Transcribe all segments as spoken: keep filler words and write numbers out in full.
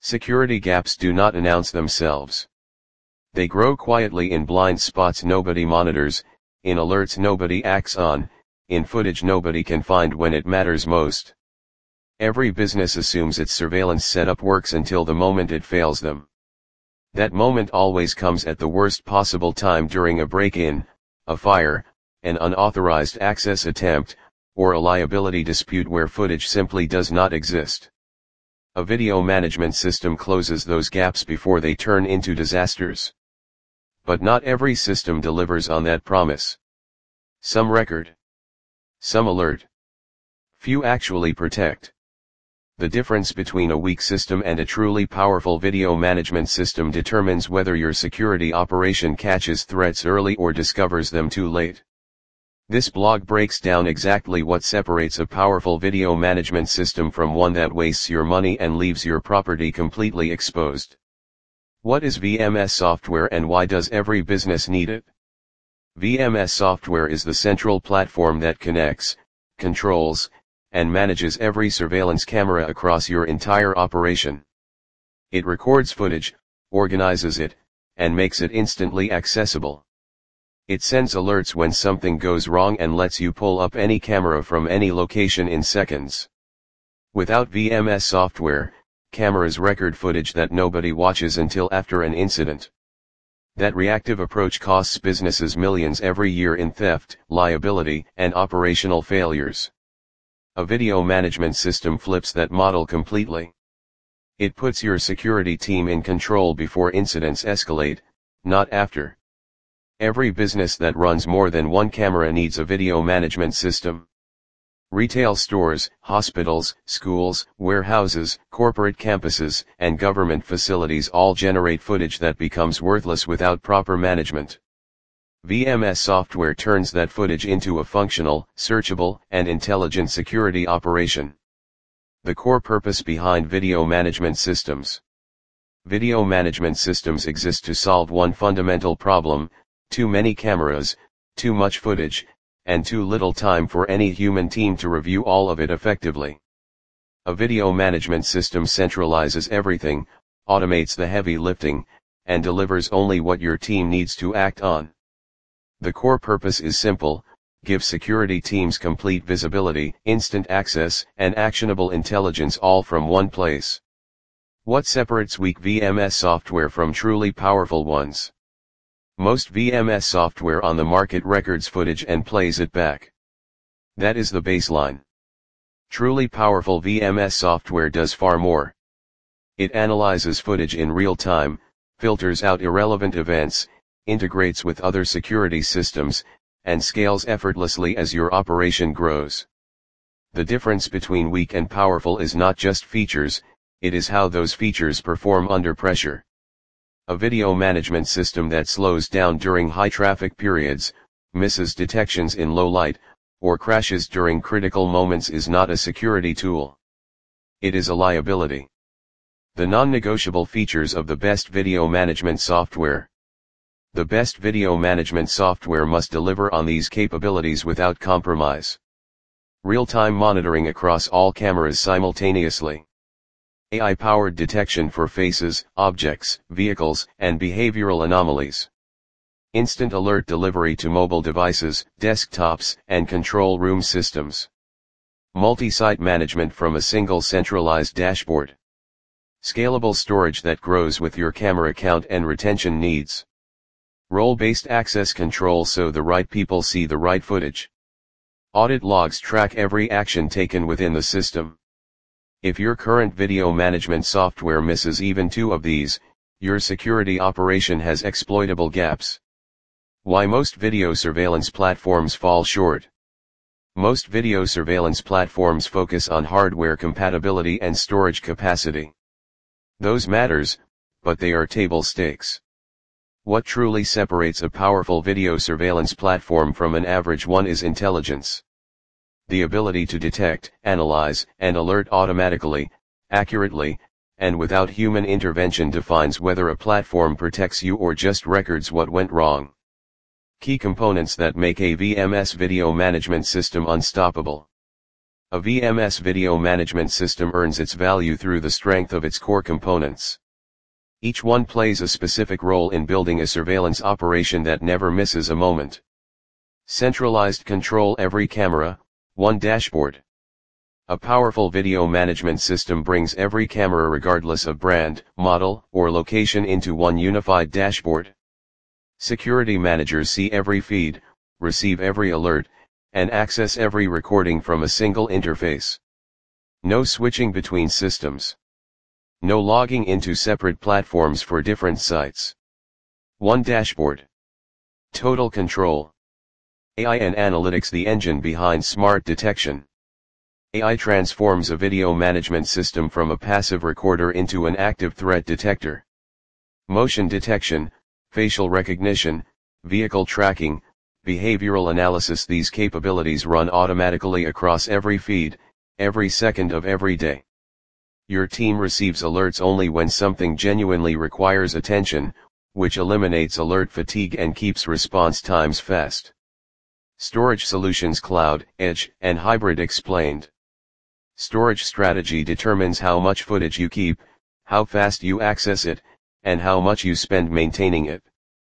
Security gaps do not announce themselves. They grow quietly in blind spots nobody monitors, in alerts nobody acts on, in footage nobody can find when it matters most. Every business assumes its surveillance setup works until the moment it fails them. That moment always comes at the worst possible time during a break-in, a fire, an unauthorized access attempt, or a liability dispute where footage simply does not exist. A video management system closes those gaps before they turn into disasters. But not every system delivers on that promise. Some record. Some alert. Few actually protect. The difference between a weak system and a truly powerful video management system determines whether your security operation catches threats early or discovers them too late. This blog breaks down exactly what separates a powerful video management system from one that wastes your money and leaves your property completely exposed. What is V M S software and why does every business need it? V M S software is the central platform that connects, controls, and manages every surveillance camera across your entire operation. It records footage, organizes it, and makes it instantly accessible. It sends alerts when something goes wrong and lets you pull up any camera from any location in seconds. Without V M S software, cameras record footage that nobody watches until after an incident. That reactive approach costs businesses millions every year in theft, liability, and operational failures. A video management system flips that model completely. It puts your security team in control before incidents escalate, not after. Every business that runs more than one camera needs a video management system. Retail stores, hospitals, schools, warehouses, corporate campuses, and government facilities all generate footage that becomes worthless without proper management. V M S software turns that footage into a functional, searchable, and intelligent security operation. The core purpose behind video management systems. Video management systems exist to solve one fundamental problem: too many cameras, too much footage, and too little time for any human team to review all of it effectively. A video management system centralizes everything, automates the heavy lifting, and delivers only what your team needs to act on. The core purpose is simple: give security teams complete visibility, instant access, and actionable intelligence all from one place. What separates weak V M S software from truly powerful ones? Most V M S software on the market records footage and plays it back. That is the baseline. Truly powerful V M S software does far more. It analyzes footage in real time, filters out irrelevant events, integrates with other security systems, and scales effortlessly as your operation grows. The difference between weak and powerful is not just features, it is how those features perform under pressure. A video management system that slows down during high traffic periods, misses detections in low light, or crashes during critical moments is not a security tool. It is a liability. The non-negotiable features of the best video management software. The best video management software must deliver on these capabilities without compromise. Real-time monitoring across all cameras simultaneously. A I-powered detection for faces, objects, vehicles, and behavioral anomalies. Instant alert delivery to mobile devices, desktops, and control room systems. Multi-site management from a single centralized dashboard. Scalable storage that grows with your camera count and retention needs. Role-based access control so the right people see the right footage. Audit logs track every action taken within the system. If your current video management software misses even two of these, your security operation has exploitable gaps. Why most video surveillance platforms fall short. Most video surveillance platforms focus on hardware compatibility and storage capacity. Those matters, but they are table stakes. What truly separates a powerful video surveillance platform from an average one is intelligence. The ability to detect, analyze, and alert automatically, accurately, and without human intervention defines whether a platform protects you or just records what went wrong. Key components that make a V M S video management system unstoppable. A V M S video management system earns its value through the strength of its core components. Each one plays a specific role in building a surveillance operation that never misses a moment. Centralized control every camera, one dashboard. A powerful video management system brings every camera regardless of brand, model, or location into one unified dashboard. Security managers see every feed, receive every alert, and access every recording from a single interface. No switching between systems. No logging into separate platforms for different sites. One dashboard. Total control. A I and analytics, the engine behind smart detection. A I transforms a video management system from a passive recorder into an active threat detector. Motion detection, facial recognition, vehicle tracking, behavioral analysis. These capabilities run automatically across every feed, every second of every day. Your team receives alerts only when something genuinely requires attention, which eliminates alert fatigue and keeps response times fast. Storage solutions: cloud, edge, and hybrid explained. Storage strategy determines how much footage you keep, how fast you access it, and how much you spend maintaining it.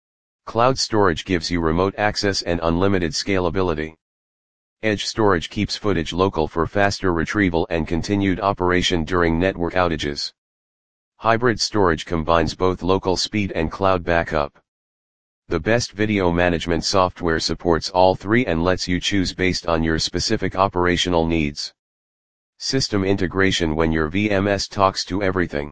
Cloud storage gives you remote access and unlimited scalability. Edge storage keeps footage local for faster retrieval and continued operation during network outages. Hybrid storage combines both local speed and cloud backup. The best video management software supports all three and lets you choose based on your specific operational needs. System integration: when your V M S talks to everything.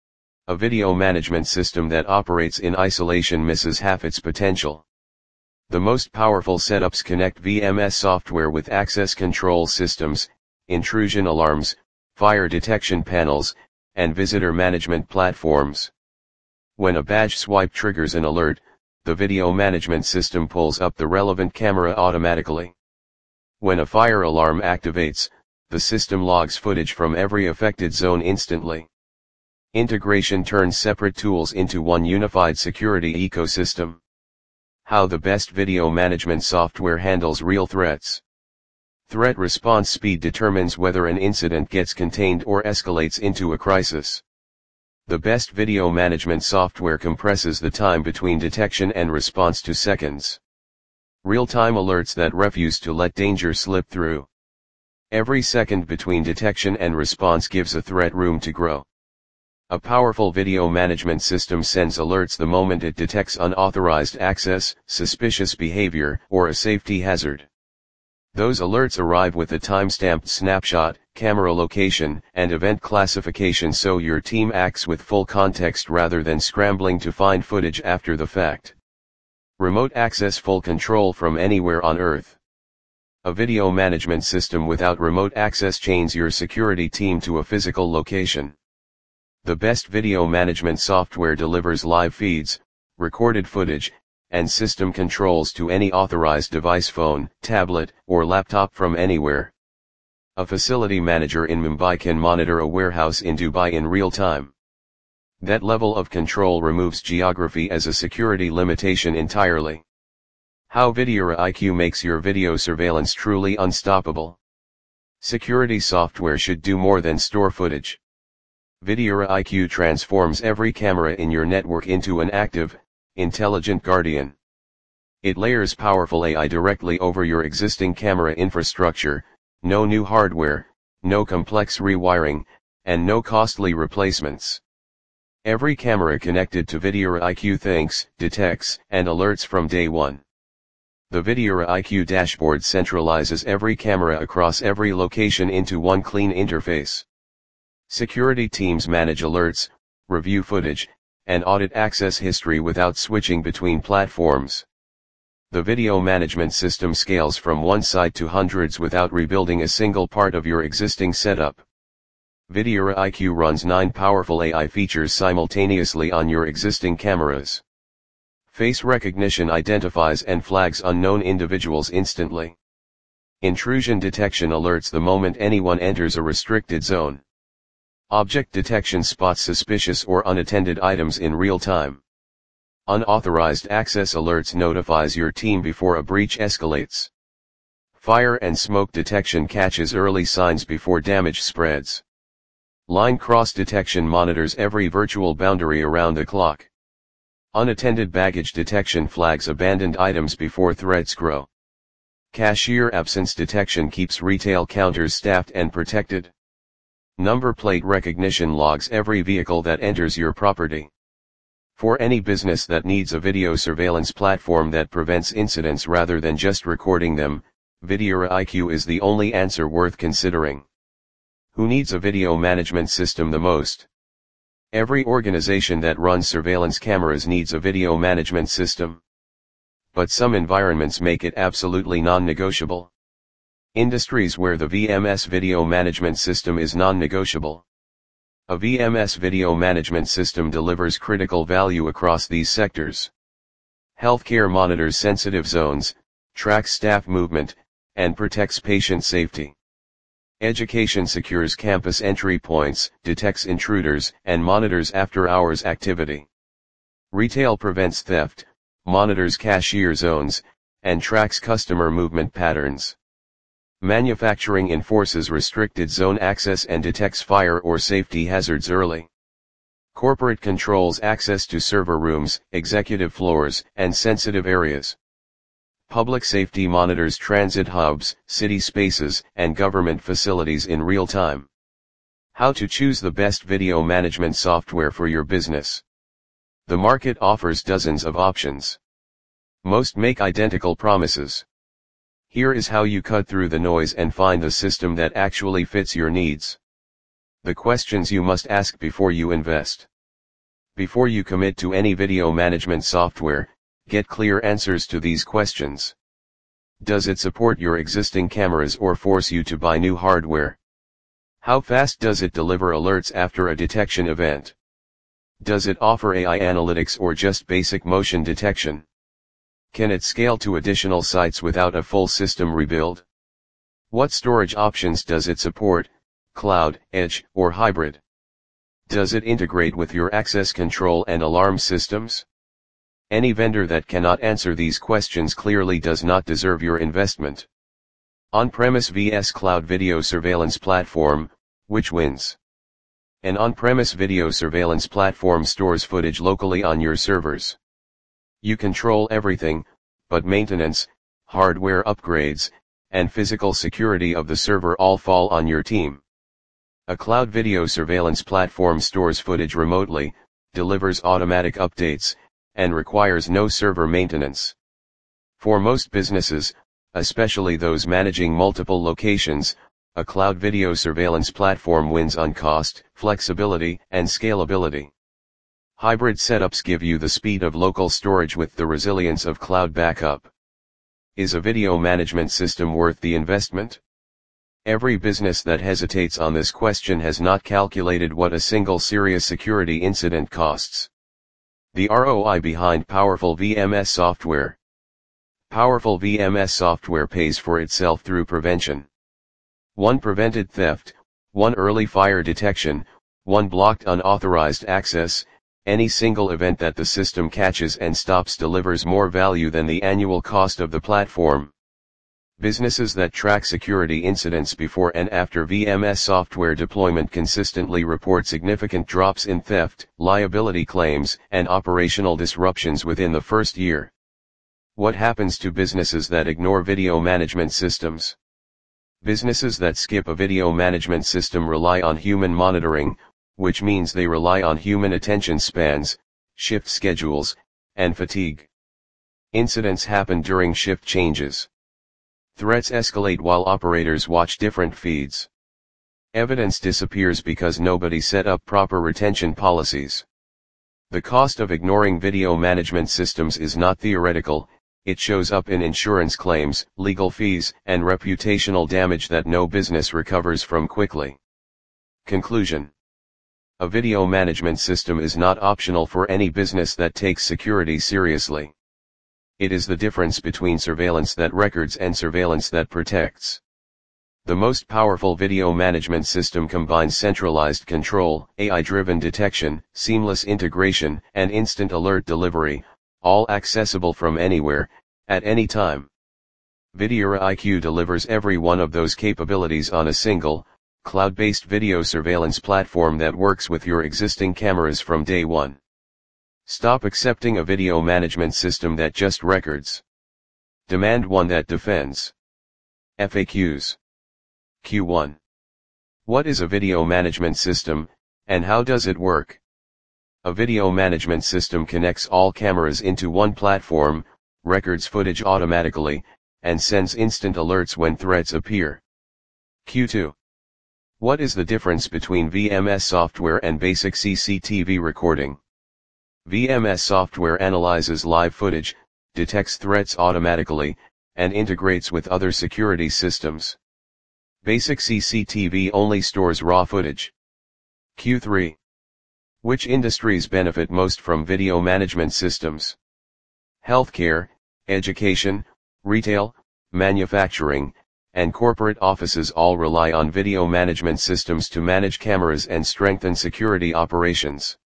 A video management system that operates in isolation misses half its potential. The most powerful setups connect V M S software with access control systems, intrusion alarms, fire detection panels, and visitor management platforms. When a badge swipe triggers an alert, the video management system pulls up the relevant camera automatically. When a fire alarm activates, the system logs footage from every affected zone instantly. Integration turns separate tools into one unified security ecosystem. How the best video management software handles real threats. Threat response speed determines whether an incident gets contained or escalates into a crisis. The best video management software compresses the time between detection and response to seconds. Real-time alerts that refuse to let danger slip through. Every second between detection and response gives a threat room to grow. A powerful video management system sends alerts the moment it detects unauthorized access, suspicious behavior, or a safety hazard. Those alerts arrive with a time-stamped snapshot, camera location, and event classification, so your team acts with full context rather than scrambling to find footage after the fact. Remote access: full control from anywhere on Earth. A video management system without remote access chains your security team to a physical location. The best video management software delivers live feeds, recorded footage, and system controls to any authorized device, phone, tablet, or laptop from anywhere. A facility manager in Mumbai can monitor a warehouse in Dubai in real time. That level of control removes geography as a security limitation entirely. How Videora I Q makes your video surveillance truly unstoppable. Security software should do more than store footage. Videora I Q transforms every camera in your network into an active, intelligent guardian. It layers powerful A I directly over your existing camera infrastructure, no new hardware, no complex rewiring, and no costly replacements. Every camera connected to Videora I Q thinks, detects, and alerts from day one. The Videora I Q dashboard centralizes every camera across every location into one clean interface. Security teams manage alerts, review footage, and audit access history without switching between platforms. The video management system scales from one site to hundreds without rebuilding a single part of your existing setup. Videora I Q runs nine powerful A I features simultaneously on your existing cameras. Face recognition identifies and flags unknown individuals instantly. Intrusion detection alerts the moment anyone enters a restricted zone. Object detection spots suspicious or unattended items in real time. Unauthorized access alerts notifies your team before a breach escalates. Fire and smoke detection catches early signs before damage spreads. Line cross detection monitors every virtual boundary around the clock. Unattended baggage detection flags abandoned items before threats grow. Cashier absence detection keeps retail counters staffed and protected. Number plate recognition logs every vehicle that enters your property. For any business that needs a video surveillance platform that prevents incidents rather than just recording them, Videora I Q is the only answer worth considering. Who needs a video management system the most? Every organization that runs surveillance cameras needs a video management system. But some environments make it absolutely non-negotiable. Industries where the V M S video management system is non-negotiable. A V M S video management system delivers critical value across these sectors. Healthcare monitors sensitive zones, tracks staff movement, and protects patient safety. Education secures campus entry points, detects intruders, and monitors after-hours activity. Retail prevents theft, monitors cashier zones, and tracks customer movement patterns. Manufacturing enforces restricted zone access and detects fire or safety hazards early. Corporate controls access to server rooms, executive floors, and sensitive areas. Public safety monitors transit hubs, city spaces, and government facilities in real time. How to choose the best video management software for your business. The market offers dozens of options. Most make identical promises. Here is how you cut through the noise and find the system that actually fits your needs. The questions you must ask before you invest. Before you commit to any video management software, get clear answers to these questions. Does it support your existing cameras or force you to buy new hardware? How fast does it deliver alerts after a detection event? Does it offer A I analytics or just basic motion detection? Can it scale to additional sites without a full system rebuild? What storage options does it support, cloud, edge, or hybrid? Does it integrate with your access control and alarm systems? Any vendor that cannot answer these questions clearly does not deserve your investment. On-premise versus cloud video surveillance platform, which wins? An on-premise video surveillance platform stores footage locally on your servers. You control everything, but maintenance, hardware upgrades, and physical security of the server all fall on your team. A cloud video surveillance platform stores footage remotely, delivers automatic updates, and requires no server maintenance. For most businesses, especially those managing multiple locations, a cloud video surveillance platform wins on cost, flexibility, and scalability. Hybrid setups give you the speed of local storage with the resilience of cloud backup. Is a video management system worth the investment? Every business that hesitates on this question has not calculated what a single serious security incident costs. The R O I behind powerful V M S software. Powerful V M S software pays for itself through prevention. one Prevented theft, one Early fire detection, one Blocked unauthorized access. Any single event that the system catches and stops delivers more value than the annual cost of the platform. Businesses that track security incidents before and after V M S software deployment consistently report significant drops in theft, liability claims, and operational disruptions within the first year. What happens to businesses that ignore video management systems? Businesses that skip a video management system rely on human monitoring, which means they rely on human attention spans, shift schedules, and fatigue. Incidents happen during shift changes. Threats escalate while operators watch different feeds. Evidence disappears because nobody set up proper retention policies. The cost of ignoring video management systems is not theoretical, it shows up in insurance claims, legal fees, and reputational damage that no business recovers from quickly. Conclusion. A video management system is not optional for any business that takes security seriously. It is the difference between surveillance that records and surveillance that protects. The most powerful video management system combines centralized control, A I-driven detection, seamless integration, and instant alert delivery, all accessible from anywhere, at any time. Videora I Q delivers every one of those capabilities on a single, cloud-based video surveillance platform that works with your existing cameras from day one. Stop accepting a video management system that just records. Demand one that defends. F A Qs. Q one. What is a video management system, and how does it work? A video management system connects all cameras into one platform, records footage automatically, and sends instant alerts when threats appear. Q two. What is the difference between V M S software and basic C C T V recording? V M S software analyzes live footage, detects threats automatically, and integrates with other security systems. Basic C C T V only stores raw footage. Q three. Which industries benefit most from video management systems? Healthcare, education, retail, manufacturing, and corporate offices all rely on video management systems to manage cameras and strengthen security operations.